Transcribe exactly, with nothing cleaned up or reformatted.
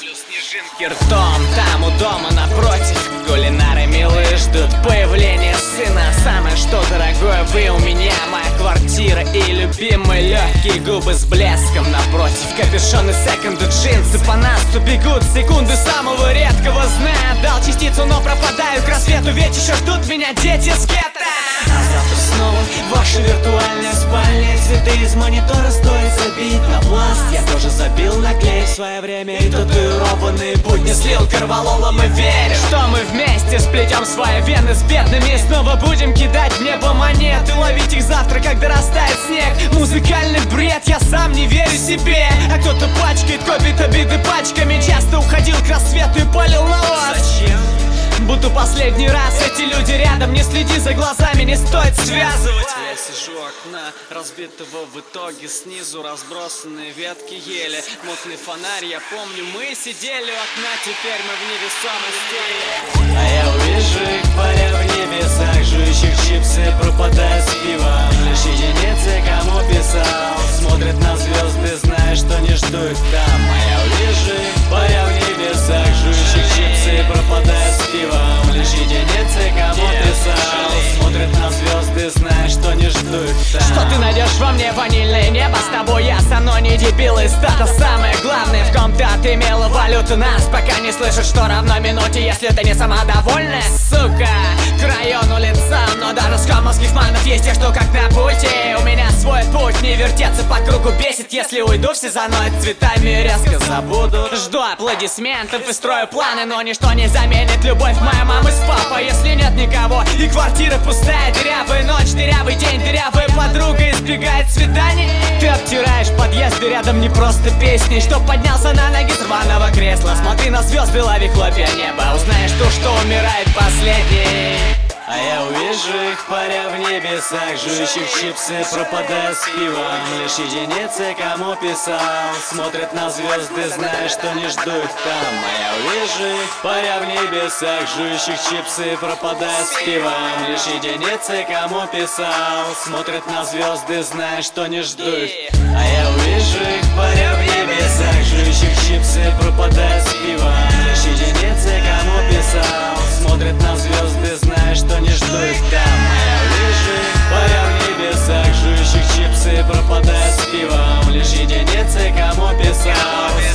Ловлю снежинки ртом, там у дома напротив. Кулинары милые ждут появления сына. Самое что дорогое вы у меня, моя квартира и любимые легкие губы с блеском напротив. Капюшоны, секонды, джинсы по насту бегут секунды самого редкого сна. Дал частицу, но пропадаю к рассвету, ведь еще ждут меня дети с гетто. А завтра снова ваша виртуальная спальня. Цветы из монитора стоит забить на пласт. Я тоже забил на клей в свое время, и татуированные будни слил корвалолом и верю, что мы вместе сплетем свои вены с бедными. И снова будем кидать в небо монеты, ловить их завтра, когда растает снег. Музыкальный бред, я сам не верю себе. А кто-то пачкает, копит обиды пачками. Часто уходил к рассвету и палил на вас. Зачем? Будто последний раз. Эти люди рядом, не следи за глазами, не стоит связывать. Я сижу у окна, разбитого в итоге снизу разбросанные ветки ели. Мутный фонарь, я помню, мы сидели у окна, теперь мы в невесомости. А я увижу их, паря в небесах, жующих чипсы, пропадая с пивом. Лишь единицы, кому писал, смотрят на звезды, зная, что не жду их там. А я увижу их, паря в небесах, жующих чипсы, пропадая с пивом. Лишь единицы, кому писал, смотрят на звезды, зная, что не жду их там. Что ты найдешь во мне, ванильное небо? С тобой я, со мной не дебил, и статус самое главное. В ком ты отымела валюту нас, пока не слышишь, что равно минуте, если ты не самодовольная. Сука, к району лица, но даже с комовских манов есть те, что как на пути. У меня свой путь, не вертеться по кругу бесит. Если уйду, все заноют цветами, резко забуду. Жду аплодисментов и строю планы, но ничто не заменит любовь моей мамы с папой. Если нет никого и квартира пустая, дырявая ночь, дырявый день, дырявая подруга избегает свиданий. Ты обтираешь подъезды рядом не просто песни, чтоб поднялся на ноги с рваного кресла. Смотри на звезды, лови хлопья неба, узнаешь то, что умирает последний. А я увижу их, паря в небесах, жующих чипсы, пропадая с пивом. Лишь единицы, кому писал, смотрят на звезды, зная, что не жду их там. А я увижу их, паря в небесах, жующих чипсы, пропадая с пивом. Лишь единицы, кому писал, смотрят на звезды, зная, что не жду их. А я увижу их, паря в небесах, жующих чипсы, пропадая с пивом. Лишь единицы, кому писал, смотрят на звезды, зная, что не жду их там. А я вижу их, паря в небесах, жующих чипсы, пропадая с пивом. Лишь единицы, кому писал,